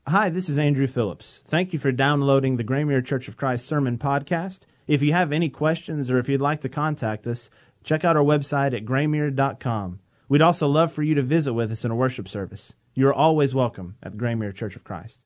Hi, this is Andrew Phillips. Thank you for downloading the Graymere Church of Christ Sermon Podcast. If you have any questions or if you'd like to contact us, check out our website at graymere.com. We'd also love for you to visit with us in a worship service. You are always welcome at Graymere Church of Christ.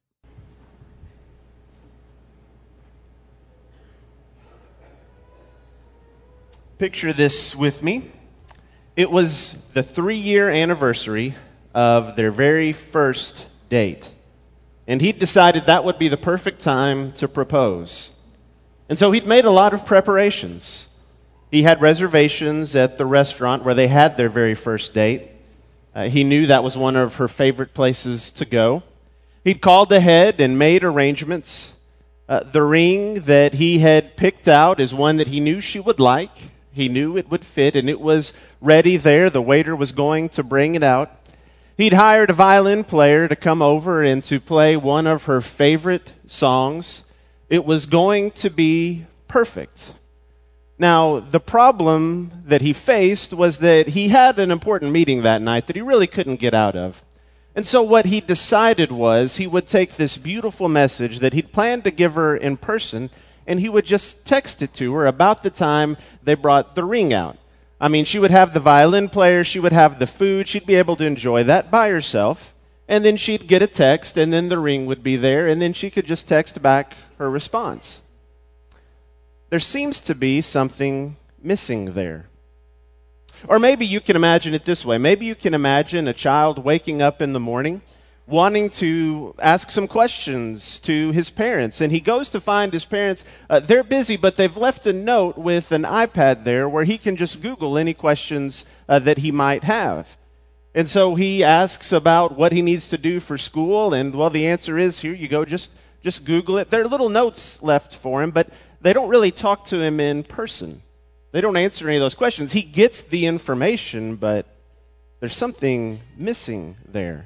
Picture this with me. It was the 3-year anniversary of their very first date. And he'd decided that would be the perfect time to propose. And so he'd made a lot of preparations. He had reservations at the restaurant where they had their very first date. He knew that was one of her favorite places to go. He'd called ahead and made arrangements. The ring that he had picked out is one that he knew she would like. He knew it would fit, and it was ready there. The waiter was going to bring it out. He'd hired a violin player to come over and to play one of her favorite songs. It was going to be perfect. Now, the problem that he faced was that he had an important meeting that night that he really couldn't get out of. And so what he decided was he would take this beautiful message that he'd planned to give her in person, and he would just text it to her about the time they brought the ring out. I mean, she would have the violin player, she would have the food, she'd be able to enjoy that by herself, and then she'd get a text, and then the ring would be there, and then she could just text back her response. There seems to be something missing there. Or maybe you can imagine it this way. Maybe you can imagine a child waking up in the morning wanting to ask some questions to his parents. And he goes to find his parents. They're busy, but they've left a note with an iPad there where he can just Google any questions that he might have. And so he asks about what he needs to do for school. And, well, the answer is, here you go, just Google it. There are little notes left for him, but they don't really talk to him in person. They don't answer any of those questions. He gets the information, but there's something missing there.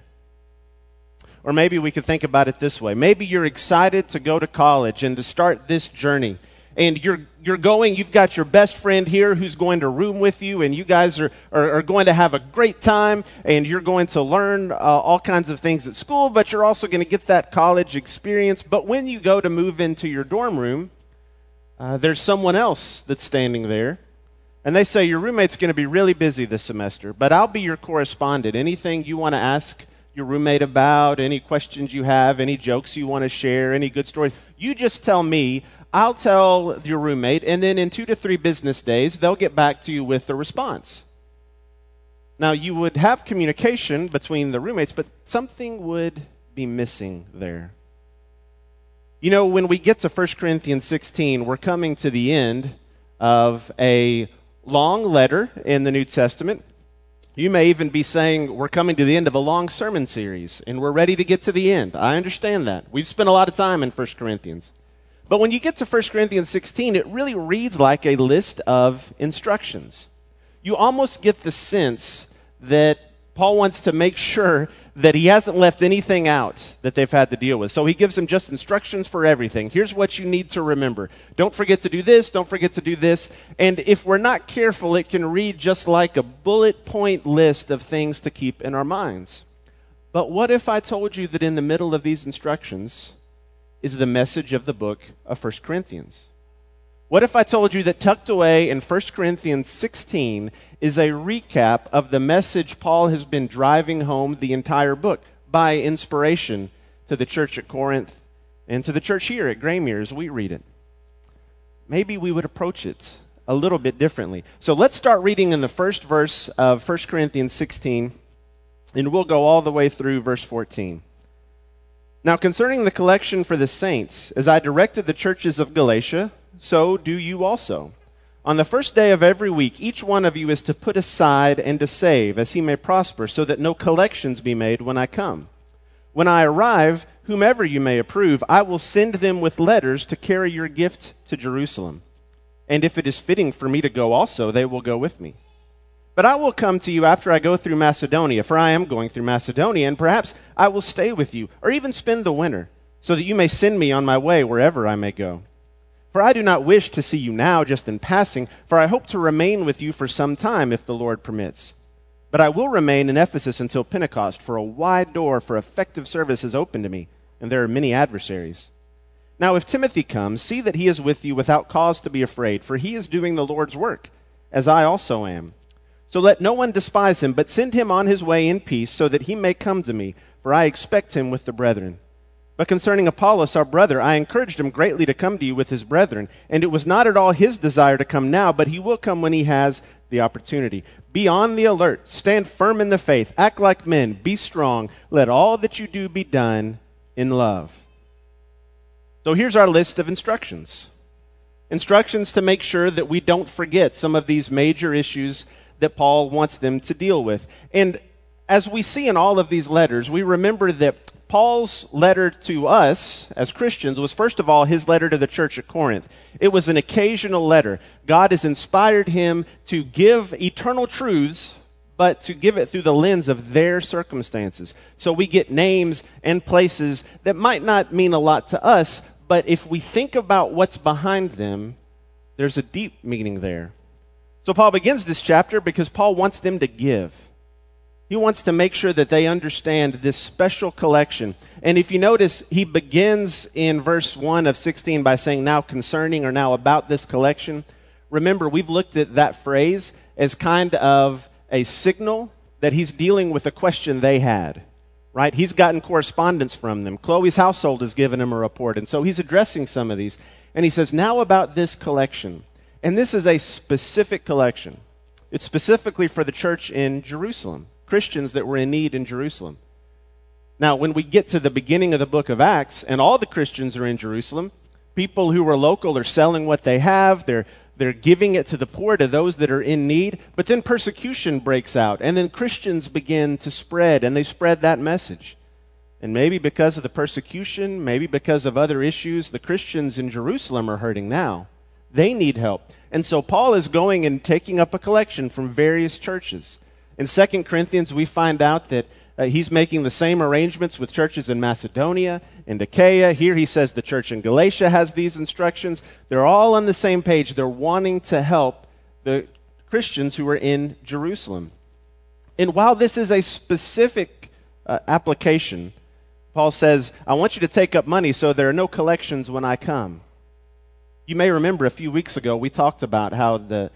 Or maybe we could think about it this way. Maybe you're excited to go to college and to start this journey. And you're going, you've got your best friend here who's going to room with you, and you guys are going to have a great time, and you're going to learn all kinds of things at school, but you're also going to get that college experience. But when you go to move into your dorm room, there's someone else that's standing there, and they say, your roommate's going to be really busy this semester, but I'll be your correspondent. Anything you want to ask your roommate about, any questions you have, any jokes you want to share, any good stories, you just tell me. I'll tell your roommate, and then in 2 to 3 business days, they'll get back to you with a response. Now, you would have communication between the roommates, but something would be missing there. You know, when we get to 1 Corinthians 16, we're coming to the end of a long letter in the New Testament. You may even be saying we're coming to the end of a long sermon series, and we're ready to get to the end. I understand that. We've spent a lot of time in 1 Corinthians. But when you get to 1 Corinthians 16, it really reads like a list of instructions. You almost get the sense that Paul wants to make sure that he hasn't left anything out that they've had to deal with. So he gives them just instructions for everything. Here's what you need to remember. Don't forget to do this. Don't forget to do this. And if we're not careful, it can read just like a bullet point list of things to keep in our minds. But what if I told you that in the middle of these instructions is the message of the book of 1 Corinthians? What if I told you that tucked away in 1 Corinthians 16 is a recap of the message Paul has been driving home the entire book by inspiration to the church at Corinth and to the church here at Graymere as we read it? Maybe we would approach it a little bit differently. So let's start reading in the first verse of 1 Corinthians 16, and we'll go all the way through verse 14. Now, concerning the collection for the saints, as I directed the churches of Galatia, so do you also. On the first day of every week, each one of you is to put aside and to save, as he may prosper, so that no collections be made when I come. When I arrive, whomever you may approve, I will send them with letters to carry your gift to Jerusalem. And if it is fitting for me to go also, they will go with me. But I will come to you after I go through Macedonia, for I am going through Macedonia, and perhaps I will stay with you, or even spend the winter, so that you may send me on my way wherever I may go. For I do not wish to see you now just in passing, for I hope to remain with you for some time, if the Lord permits. But I will remain in Ephesus until Pentecost, for a wide door for effective service is open to me, and there are many adversaries. Now if Timothy comes, see that he is with you without cause to be afraid, for he is doing the Lord's work, as I also am. So let no one despise him, but send him on his way in peace, so that he may come to me, for I expect him with the brethren. But concerning Apollos, our brother, I encouraged him greatly to come to you with his brethren, and it was not at all his desire to come now, but he will come when he has the opportunity. Be on the alert, stand firm in the faith, act like men, be strong, let all that you do be done in love. So here's our list of instructions. Instructions to make sure that we don't forget some of these major issues that Paul wants them to deal with. And as we see in all of these letters, we remember that Paul's letter to us as Christians was, first of all, his letter to the church at Corinth. It was an occasional letter. God has inspired him to give eternal truths, but to give it through the lens of their circumstances. So we get names and places that might not mean a lot to us, but if we think about what's behind them, there's a deep meaning there. So Paul begins this chapter because Paul wants them to give. He wants to make sure that they understand this special collection. And if you notice, he begins in verse 1 of 16 by saying, now concerning or now about this collection. Remember, we've looked at that phrase as kind of a signal that he's dealing with a question they had, right? He's gotten correspondence from them. Chloe's household has given him a report, and so he's addressing some of these. And he says, now about this collection. And this is a specific collection. It's specifically for the church in Jerusalem. Christians that were in need in Jerusalem. Now, when we get to the beginning of the book of Acts, and all the Christians are in Jerusalem, people who are local are selling what they have, they're giving it to the poor, to those that are in need, but then persecution breaks out, and then Christians begin to spread, and they spread that message. And maybe because of the persecution, maybe because of other issues, the Christians in Jerusalem are hurting now. They need help. And so Paul is going and taking up a collection from various churches. In 2 Corinthians, we find out that he's making the same arrangements with churches in Macedonia, in Achaia. Here he says the church in Galatia has these instructions. They're all on the same page. They're wanting to help the Christians who are in Jerusalem. And while this is a specific application, Paul says, I want you to take up money so there are no collections when I come. You may remember a few weeks ago we talked about how the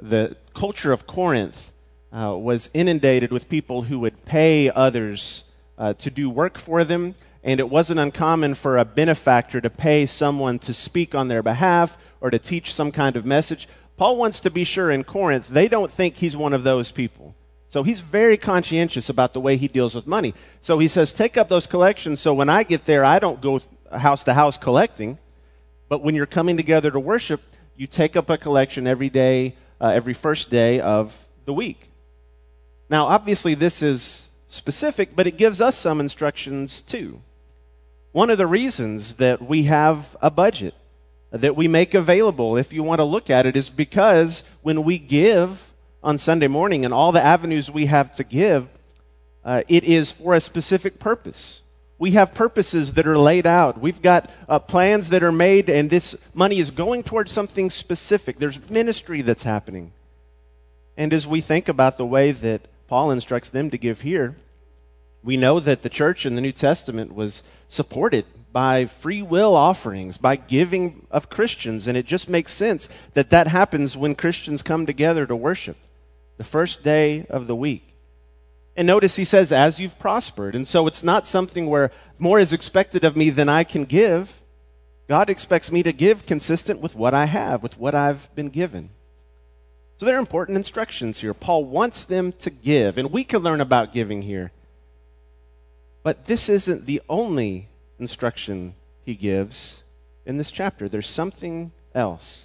culture of Corinth was inundated with people who would pay others to do work for them, and it wasn't uncommon for a benefactor to pay someone to speak on their behalf or to teach some kind of message. Paul wants to be sure in Corinth they don't think he's one of those people. So he's very conscientious about the way he deals with money. So he says, take up those collections so when I get there, I don't go house to house collecting, but when you're coming together to worship, you take up a collection every day, every first day of the week. Now, obviously, this is specific, but it gives us some instructions too. One of the reasons that we have a budget that we make available, if you want to look at it, is because when we give on Sunday morning and all the avenues we have to give, it is for a specific purpose. We have purposes that are laid out. We've got plans that are made, and this money is going towards something specific. There's ministry that's happening. And as we think about the way that Paul instructs them to give here, we know that the church in the New Testament was supported by free will offerings, by giving of Christians, and it just makes sense that that happens when Christians come together to worship, the first day of the week. And notice he says, as you've prospered. And so it's not something where more is expected of me than I can give. God expects me to give consistent with what I have, with what I've been given. So there are important instructions here. Paul wants them to give, and we can learn about giving here. But this isn't the only instruction he gives in this chapter. There's something else.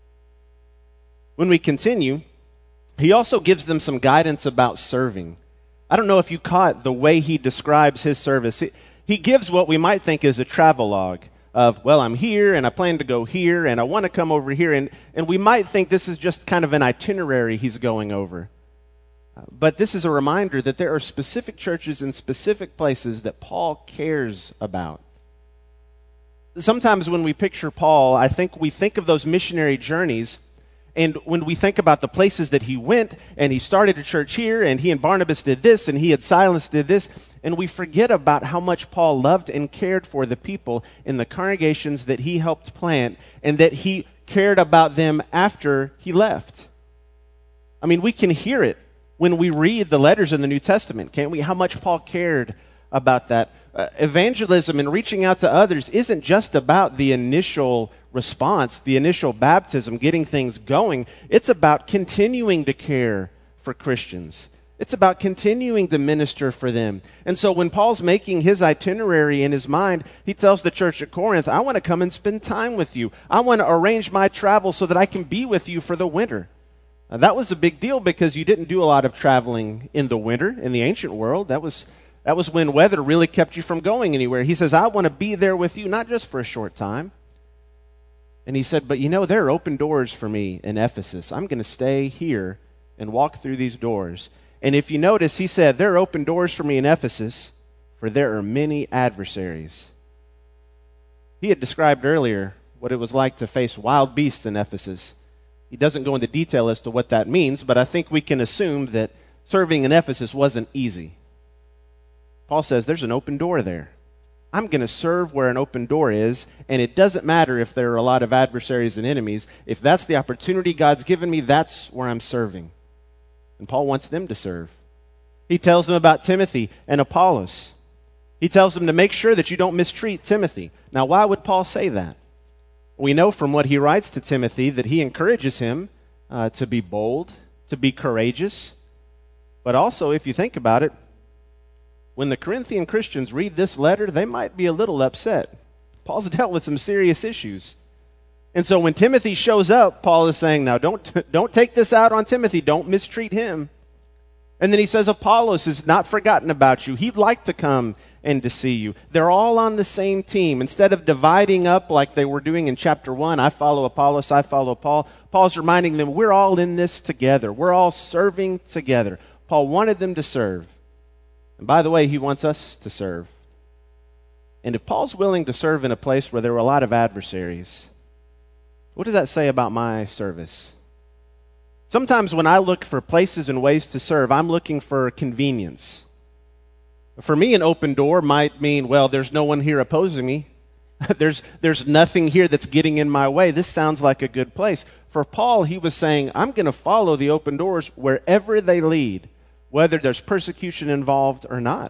When we continue, he also gives them some guidance about serving. I don't know if you caught the way he describes his service. He gives what we might think is a travelogue of, well, I'm here, and I plan to go here, and I want to come over here. And we might think this is just kind of an itinerary he's going over. But this is a reminder that there are specific churches in specific places that Paul cares about. Sometimes when we picture Paul, I think we think of those missionary journeys, And when we think about the places that he went, and he started a church here, and he and Barnabas did this, and he and Silas did this, and we forget about how much Paul loved and cared for the people in the congregations that he helped plant, and that he cared about them after he left. I mean, we can hear it when we read the letters in the New Testament, can't we? How much Paul cared about that. Evangelism and reaching out to others isn't just about the initial response, the initial baptism, getting things going. It's about continuing to care for Christians. It's about continuing to minister for them. And so when Paul's making his itinerary in his mind, he tells the church at Corinth, I want to come and spend time with you. I want to arrange my travel so that I can be with you for the winter. Now, that was a big deal because you didn't do a lot of traveling in the winter in the ancient world. That was when weather really kept you from going anywhere. He says, I want to be there with you, not just for a short time. And he said, but there are open doors for me in Ephesus. I'm going to stay here and walk through these doors. And if you notice, he said, there are open doors for me in Ephesus, for there are many adversaries. He had described earlier what it was like to face wild beasts in Ephesus. He doesn't go into detail as to what that means, but I think we can assume that serving in Ephesus wasn't easy. Paul says, there's an open door there. I'm going to serve where an open door is, and it doesn't matter if there are a lot of adversaries and enemies. If that's the opportunity God's given me, that's where I'm serving. And Paul wants them to serve. He tells them about Timothy and Apollos. He tells them to make sure that you don't mistreat Timothy. Now, why would Paul say that? We know from what he writes to Timothy that he encourages him to be bold, to be courageous. But also, if you think about it, when the Corinthian Christians read this letter, they might be a little upset. Paul's dealt with some serious issues. And so when Timothy shows up, Paul is saying, now don't take this out on Timothy. Don't mistreat him. And then he says, Apollos is not forgotten about you. He'd like to come and to see you. They're all on the same team. Instead of dividing up like they were doing in chapter 1, I follow Apollos, I follow Paul, Paul's reminding them, we're all in this together. We're all serving together. Paul wanted them to serve. And by the way, he wants us to serve. And if Paul's willing to serve in a place where there are a lot of adversaries, what does that say about my service? Sometimes when I look for places and ways to serve, I'm looking for convenience. For me, an open door might mean, well, there's no one here opposing me. There's nothing here that's getting in my way. This sounds like a good place. For Paul, he was saying, I'm going to follow the open doors wherever they lead, whether there's persecution involved or not.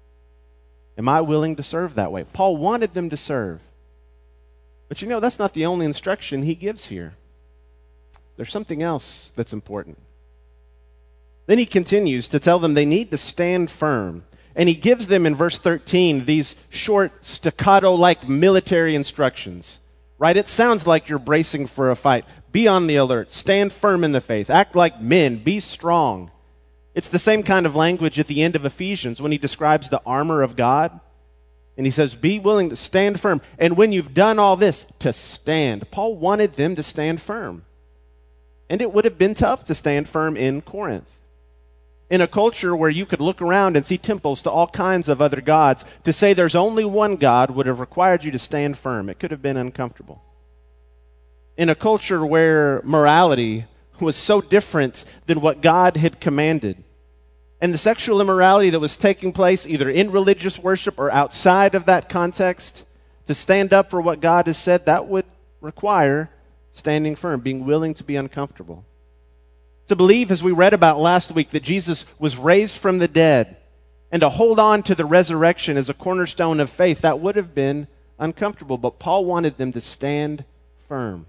Am I willing to serve that way? Paul wanted them to serve. But that's not the only instruction he gives here. There's something else that's important. Then he continues to tell them they need to stand firm. And he gives them in verse 13 these short staccato-like military instructions. Right? It sounds like you're bracing for a fight. Be on the alert. Stand firm in the faith. Act like men. Be strong. It's the same kind of language at the end of Ephesians when he describes the armor of God. And he says, be willing to stand firm. And when you've done all this, to stand. Paul wanted them to stand firm. And it would have been tough to stand firm in Corinth. In a culture where you could look around and see temples to all kinds of other gods, to say there's only one God would have required you to stand firm. It could have been uncomfortable. In a culture where morality was so different than what God had commanded, and the sexual immorality that was taking place either in religious worship or outside of that context, to stand up for what God has said, that would require standing firm, being willing to be uncomfortable. To believe, as we read about last week, that Jesus was raised from the dead, and to hold on to the resurrection as a cornerstone of faith, that would have been uncomfortable. But Paul wanted them to stand firm.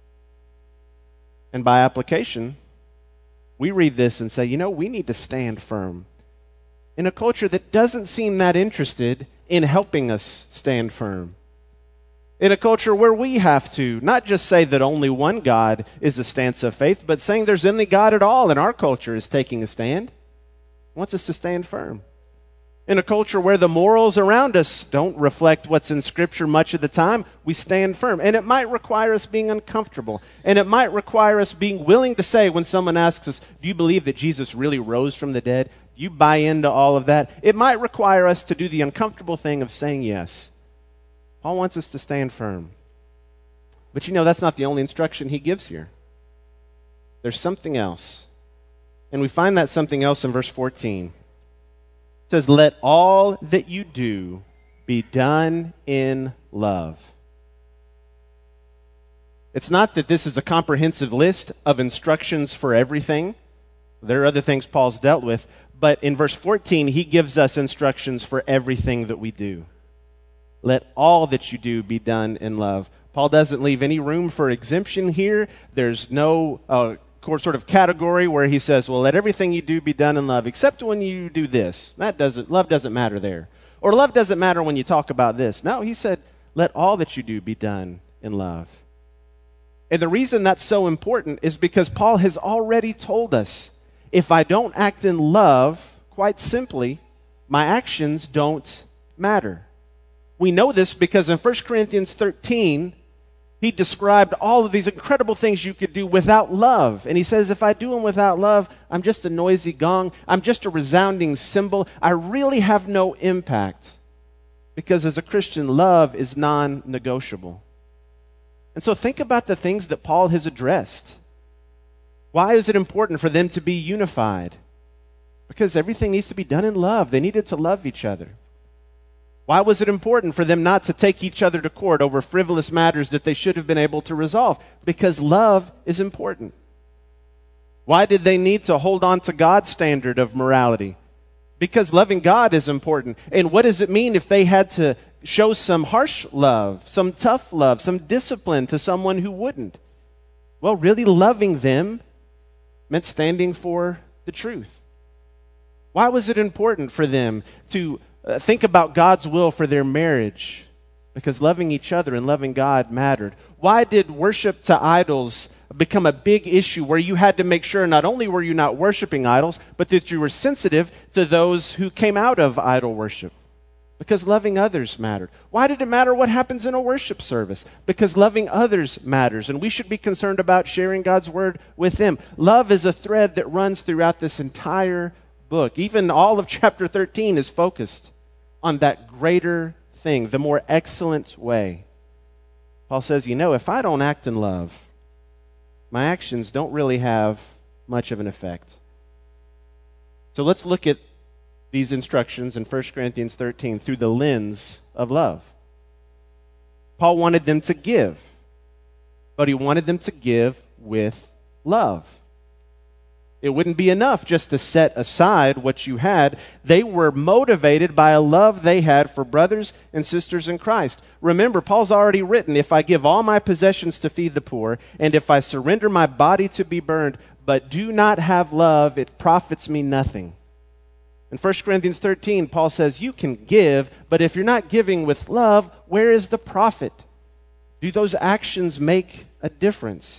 And by application, we read this and say, we need to stand firm in a culture that doesn't seem that interested in helping us stand firm. In a culture where we have to not just say that only one God is a stance of faith, but saying there's any God at all in our culture is taking a stand. He wants us to stand firm. In a culture where the morals around us don't reflect what's in Scripture much of the time, we stand firm. And it might require us being uncomfortable. And it might require us being willing to say when someone asks us, do you believe that Jesus really rose from the dead? Do you buy into all of that? It might require us to do the uncomfortable thing of saying yes. Paul wants us to stand firm. But that's not the only instruction he gives here. there's something else. And we find that something else in verse 14. It says, let all that you do be done in love. It's not that this is a comprehensive list of instructions for everything. There are other things Paul's dealt with. But in verse 14, he gives us instructions for everything that we do. Let all that you do be done in love. Paul doesn't leave any room for exemption here. There's no sort of category where he says, well, let everything you do be done in love, except when you do this. Love doesn't matter there. Or love doesn't matter when you talk about this. No, he said, let all that you do be done in love. And the reason that's so important is because Paul has already told us, if I don't act in love, quite simply, my actions don't matter. We know this because in 1 Corinthians 13, he described all of these incredible things you could do without love. And he says, if I do them without love, I'm just a noisy gong. I'm just a resounding cymbal. I really have no impact. Because as a Christian, love is non-negotiable. And so think about the things that Paul has addressed. Why is it important for them to be unified? Because everything needs to be done in love. They needed to love each other. Why was it important for them not to take each other to court over frivolous matters that they should have been able to resolve? Because love is important. Why did they need to hold on to God's standard of morality? Because loving God is important. And what does it mean if they had to show some harsh love, some tough love, some discipline to someone who wouldn't? Well, really loving them meant standing for the truth. Why was it important for them to think about God's will for their marriage? Because loving each other and loving God mattered. Why did worship to idols become a big issue where you had to make sure not only were you not worshiping idols, but that you were sensitive to those who came out of idol worship? Because loving others mattered. Why did it matter what happens in a worship service? Because loving others matters, and we should be concerned about sharing God's word with them. Love is a thread that runs throughout this entire book. Even all of chapter 13 is focused on that greater thing, the more excellent way. Paul says, if I don't act in love, my actions don't really have much of an effect. So let's look at these instructions in 1 Corinthians 13 through the lens of love. Paul wanted them to give, but he wanted them to give with love. It wouldn't be enough just to set aside what you had. They were motivated by a love they had for brothers and sisters in Christ. Remember, Paul's already written, if I give all my possessions to feed the poor, and if I surrender my body to be burned, but do not have love, it profits me nothing. In 1 Corinthians 13, Paul says, you can give, but if you're not giving with love, where is the profit? Do those actions make a difference?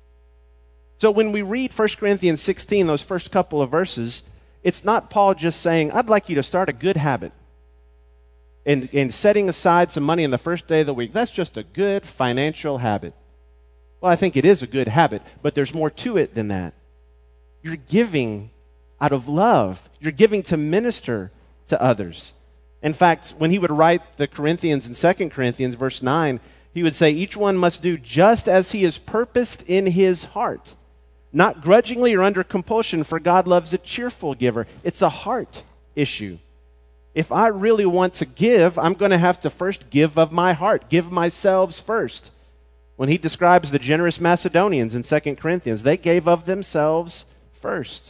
So when we read 1 Corinthians 16, those first couple of verses, it's not Paul just saying, I'd like you to start a good habit. And setting aside some money on the first day of the week, that's just a good financial habit. Well, I think it is a good habit, but there's more to it than that. You're giving out of love. You're giving to minister to others. In fact, when he would write the Corinthians in 2 Corinthians verse 9, he would say, each one must do just as he has purposed in his heart, not grudgingly or under compulsion, for God loves a cheerful giver. It's a heart issue. If I really want to give, I'm going to have to first give of my heart, give myself first. When he describes the generous Macedonians in 2 Corinthians, they gave of themselves first.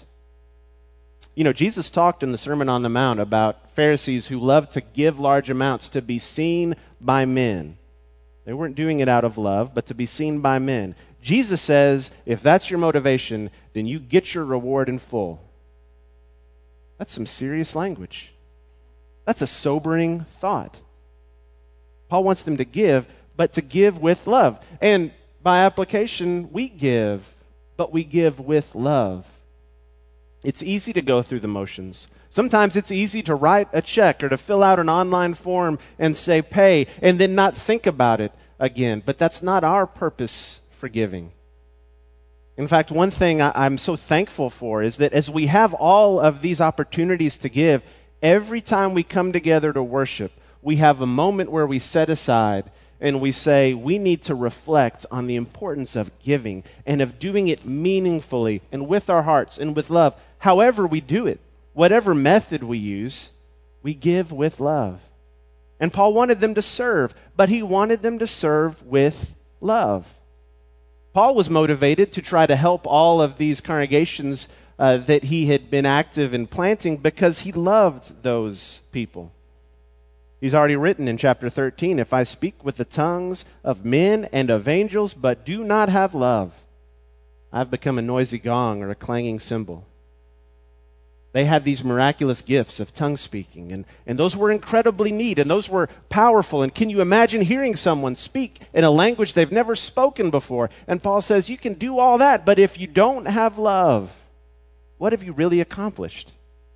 Jesus talked in the Sermon on the Mount about Pharisees who loved to give large amounts to be seen by men. They weren't doing it out of love, but to be seen by men. Jesus says, if that's your motivation, then you get your reward in full. That's some serious language. That's a sobering thought. Paul wants them to give, but to give with love. And by application, we give, but we give with love. It's easy to go through the motions. Sometimes it's easy to write a check or to fill out an online form and say pay and then not think about it again. But that's not our purpose for giving. In fact, one thing I'm so thankful for is that as we have all of these opportunities to give, every time we come together to worship, we have a moment where we set aside and we say we need to reflect on the importance of giving and of doing it meaningfully and with our hearts and with love. However we do it, whatever method we use, we give with love. And Paul wanted them to serve, but he wanted them to serve with love. Paul was motivated to try to help all of these congregations that he had been active in planting because he loved those people. He's already written in chapter 13, if I speak with the tongues of men and of angels, but do not have love, I've become a noisy gong or a clanging cymbal. They had these miraculous gifts of tongue speaking, and those were incredibly neat, and those were powerful. And can you imagine hearing someone speak in a language they've never spoken before? And Paul says, you can do all that, but if you don't have love, what have you really accomplished?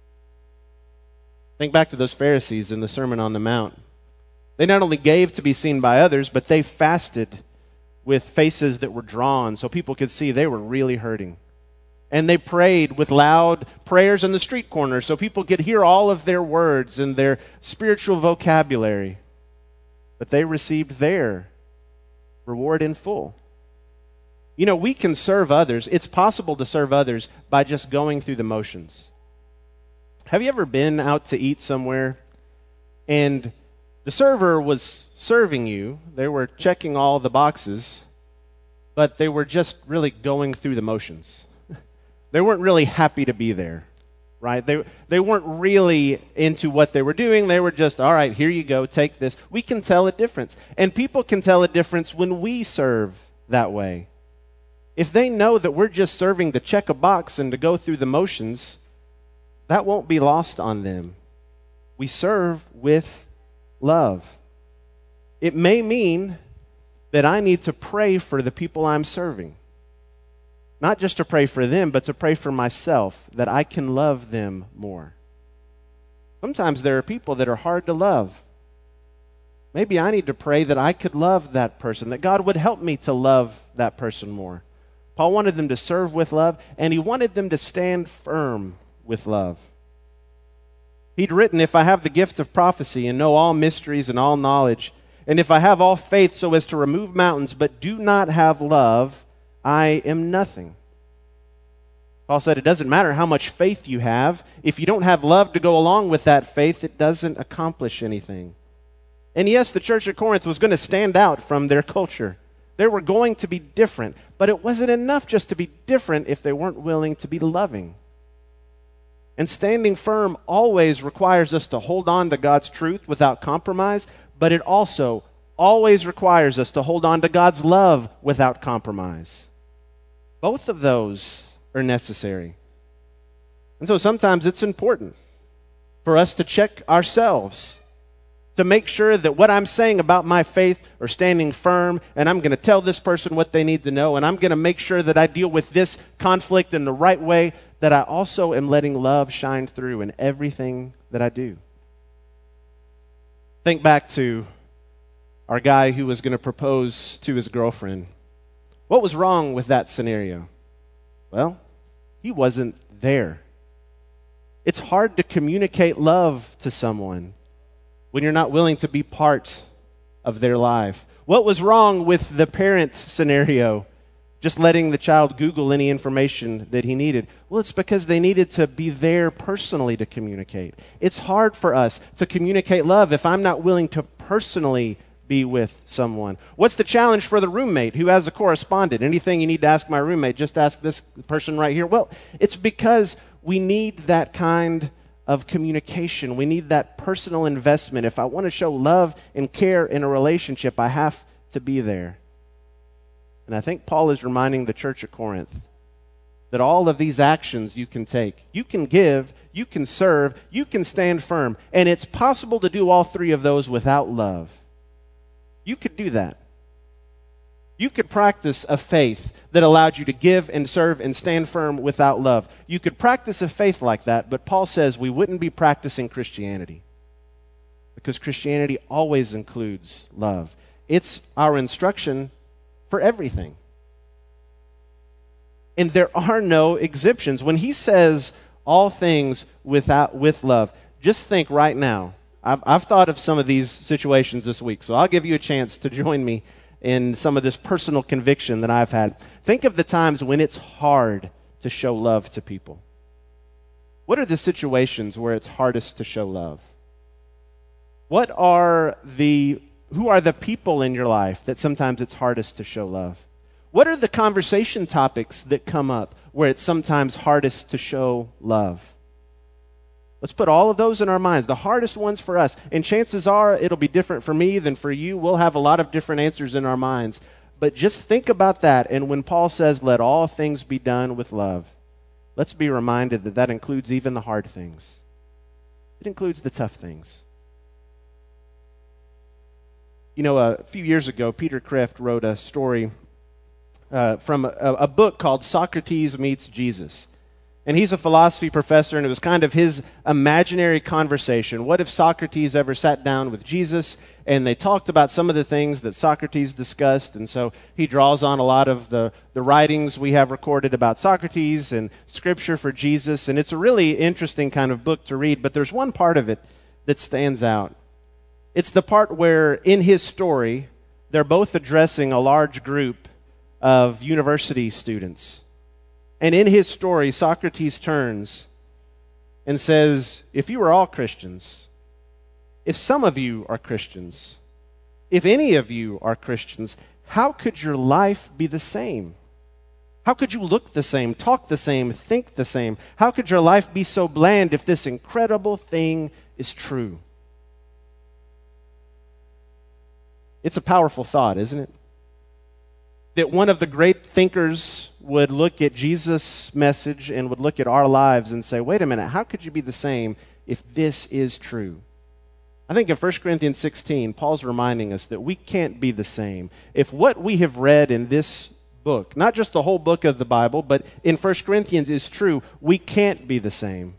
Think back to those Pharisees in the Sermon on the Mount. They not only gave to be seen by others, but they fasted with faces that were drawn so people could see they were really hurting. And they prayed with loud prayers in the street corners so people could hear all of their words and their spiritual vocabulary. But they received their reward in full. You know, we can serve others. It's possible to serve others by just going through the motions. Have you ever been out to eat somewhere and the server was serving you? They were checking all the boxes, but they were just really going through the motions. They weren't really happy to be there, right? They weren't really into what they were doing. They were just, all right, here you go, take this. We can tell a difference. And people can tell a difference when we serve that way. If they know that we're just serving to check a box and to go through the motions, that won't be lost on them. We serve with love. It may mean that I need to pray for the people I'm serving. Not just to pray for them, but to pray for myself, that I can love them more. Sometimes there are people that are hard to love. Maybe I need to pray that I could love that person, that God would help me to love that person more. Paul wanted them to serve with love, and he wanted them to stand firm with love. He'd written, if I have the gift of prophecy and know all mysteries and all knowledge, and if I have all faith so as to remove mountains, but do not have love, I am nothing. Paul said it doesn't matter how much faith you have. If you don't have love to go along with that faith, it doesn't accomplish anything. And yes, the church at Corinth was going to stand out from their culture. They were going to be different, but it wasn't enough just to be different if they weren't willing to be loving. And standing firm always requires us to hold on to God's truth without compromise, but it also always requires us to hold on to God's love without compromise. Both of those are necessary. And so sometimes it's important for us to check ourselves, to make sure that what I'm saying about my faith are standing firm, and I'm going to tell this person what they need to know, and I'm going to make sure that I deal with this conflict in the right way, that I also am letting love shine through in everything that I do. Think back to our guy who was going to propose to his girlfriend. What was wrong with that scenario? Well, he wasn't there. It's hard to communicate love to someone when you're not willing to be part of their life. What was wrong with the parent scenario? Just letting the child Google any information that he needed. Well, it's because they needed to be there personally to communicate. It's hard for us to communicate love if I'm not willing to personally be with someone. What's the challenge for the roommate who has a correspondent? Anything you need to ask my roommate, just ask this person right here. Well, it's because we need that kind of communication. We need that personal investment. If I want to show love and care in a relationship, I have to be there. And I think Paul is reminding the church at Corinth that all of these actions you can take. You can give, you can serve, you can stand firm. And it's possible to do all three of those without love. You could do that. You could practice a faith that allowed you to give and serve and stand firm without love. You could practice a faith like that, but Paul says we wouldn't be practicing Christianity because Christianity always includes love. It's our instruction for everything. And there are no exemptions. When he says all things with love, just think right now, I've thought of some of these situations this week, so I'll give you a chance to join me in some of this personal conviction that I've had. Think of the times when it's hard to show love to people. What are the situations where it's hardest to show love? Who are the people in your life that sometimes it's hardest to show love? What are the conversation topics that come up where it's sometimes hardest to show love? Let's put all of those in our minds, the hardest ones for us. And chances are it'll be different for me than for you. We'll have a lot of different answers in our minds. But just think about that. And when Paul says, let all things be done with love, let's be reminded that that includes even the hard things. It includes the tough things. You know, a few years ago, Peter Kreeft wrote a story from a book called Socrates Meets Jesus. And he's a philosophy professor, and it was kind of his imaginary conversation. What if Socrates ever sat down with Jesus, and they talked about some of the things that Socrates discussed? And so he draws on a lot of the writings we have recorded about Socrates and scripture for Jesus. And it's a really interesting kind of book to read, but there's one part of it that stands out. It's the part where, in his story, they're both addressing a large group of university students. And in his story, Socrates turns and says, if you are all Christians, if some of you are Christians, if any of you are Christians, how could your life be the same? How could you look the same, talk the same, think the same? How could your life be so bland if this incredible thing is true? It's a powerful thought, isn't it? That one of the great thinkers would look at Jesus' message and would look at our lives and say, wait a minute, how could you be the same if this is true? I think in 1 Corinthians 16, Paul's reminding us that we can't be the same. If what we have read in this book, not just the whole book of the Bible, but in 1 Corinthians is true, we can't be the same.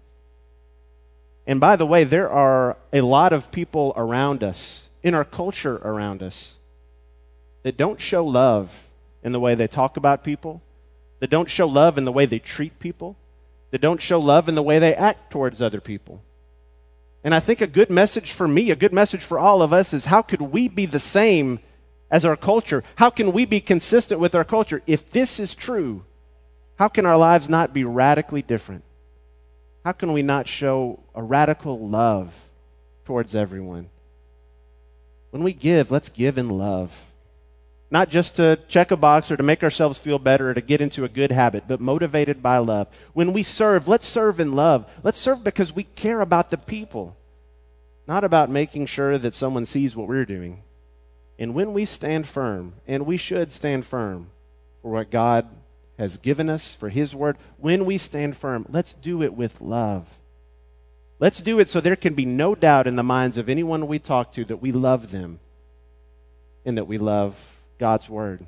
And by the way, there are a lot of people around us, in our culture around us, that don't show love in the way they talk about people, that don't show love in the way they treat people, that don't show love in the way they act towards other people. And I think a good message for me, a good message for all of us is, how could we be the same as our culture? How can we be consistent with our culture? If this is true, how can our lives not be radically different? How can we not show a radical love towards everyone? When we give, let's give in love. Not just to check a box or to make ourselves feel better or to get into a good habit, but motivated by love. When we serve, let's serve in love. Let's serve because we care about the people, not about making sure that someone sees what we're doing. And when we stand firm, and we should stand firm for what God has given us, for His Word, when we stand firm, let's do it with love. Let's do it so there can be no doubt in the minds of anyone we talk to that we love them and that we love God's Word.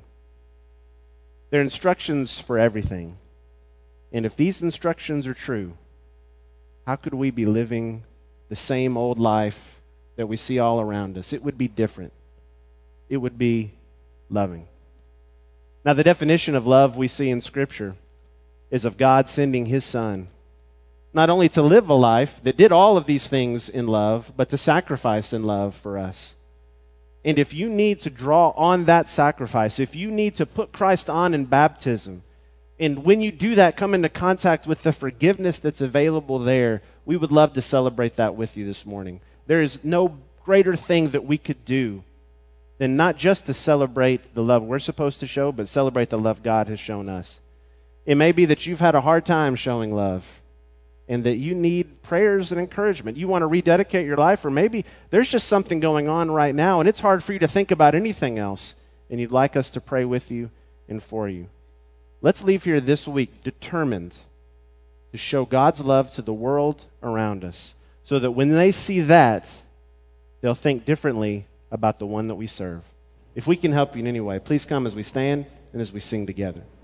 There are instructions for everything. And if these instructions are true, how could we be living the same old life that we see all around us? It would be different. It would be loving. Now, the definition of love we see in Scripture is of God sending His Son, not only to live a life that did all of these things in love, but to sacrifice in love for us. And if you need to draw on that sacrifice, if you need to put Christ on in baptism, and when you do that, come into contact with the forgiveness that's available there, we would love to celebrate that with you this morning. There is no greater thing that we could do than not just to celebrate the love we're supposed to show, but celebrate the love God has shown us. It may be that you've had a hard time showing love, and that you need prayers and encouragement. You want to rededicate your life, or maybe there's just something going on right now, and it's hard for you to think about anything else, and you'd like us to pray with you and for you. Let's leave here this week determined to show God's love to the world around us, so that when they see that, they'll think differently about the one that we serve. If we can help you in any way, please come as we stand and as we sing together.